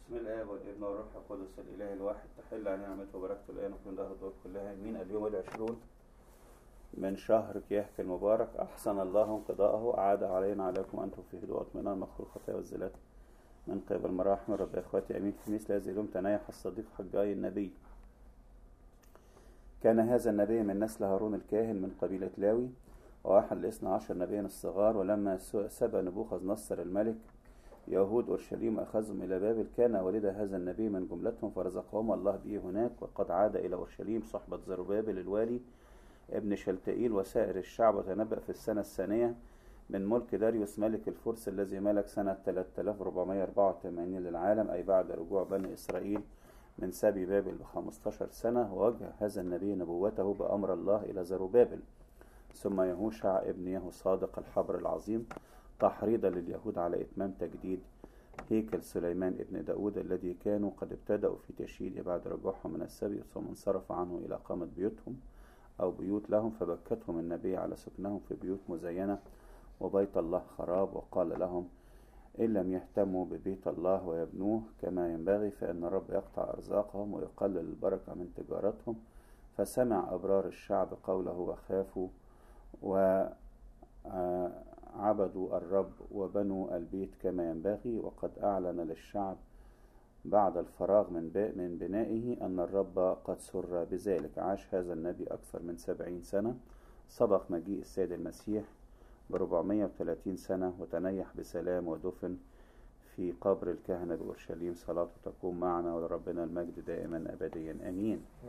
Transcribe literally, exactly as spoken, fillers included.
بسم الله والابن والروح القدس الإله الواحد، تحل على نعمته وبركته الآن وفي دهر الدور كلها آمين. اليوم العشرون من شهر كياك المبارك، أحسن الله انقضاءه، أعاد علينا عليكم أنتم في هدوء واطمئنان مغفور الخطايا والزلات من قبل مراحم رب. يا إخواتي آمين. في مثل هذه اليوم تنايح الصديق حجاي النبي. كان هذا النبي من نسل هارون الكاهن من قبيلة لاوي، وأحد الاثنى عشر نبيا الصغار. ولما سبى نبوخذ نصر الملك يهود أورشليم أخذهم إلى بابل، كان والد هذا النبي من جملتهم، فرزقهم الله به هناك. وقد عاد إلى أورشليم صحبة زربابل الوالي ابن شلتئيل وسائر الشعب، وتنبأ في السنة الثانية من ملك داريوس ملك الفرس الذي ملك سنة ثلاثة آلاف وأربعمائة وأربعة وثمانين للعالم، أي بعد رجوع بني إسرائيل من سبي بابل بخمسة عشر سنة. ووجه هذا النبي نبوته بأمر الله إلى زربابل ثم يهوشع ابن يهو صادق الحبر العظيم، تحريضا لليهود على إتمام تجديد هيكل سليمان ابن داود الذي كانوا قد ابتدأوا في تشييده بعد رجوعهم من السبي، ثم انصرف عنه إلى قامة بيوتهم أو بيوت لهم. فبكتهم النبي على سكنهم في بيوت مزينة وبيت الله خراب، وقال لهم: إن لم يهتموا ببيت الله ويبنوه كما ينبغي فإن الرب يقطع أرزاقهم ويقلل البركة من تجارتهم. فسمع أبرار الشعب قوله وخافوا وعبدوا الرب وبنوا البيت كما ينبغي. وقد أعلن للشعب بعد الفراغ من من بنائه أن الرب قد سر بذلك. عاش هذا النبي أكثر من سبعين سنة، سبق مجيء السيد المسيح بربعمائة وثلاثين سنة، وتنيح بسلام ودفن في قبر الكهنة بأورشليم. صلاته تكون معنا ولربنا المجد دائما أبديا آمين.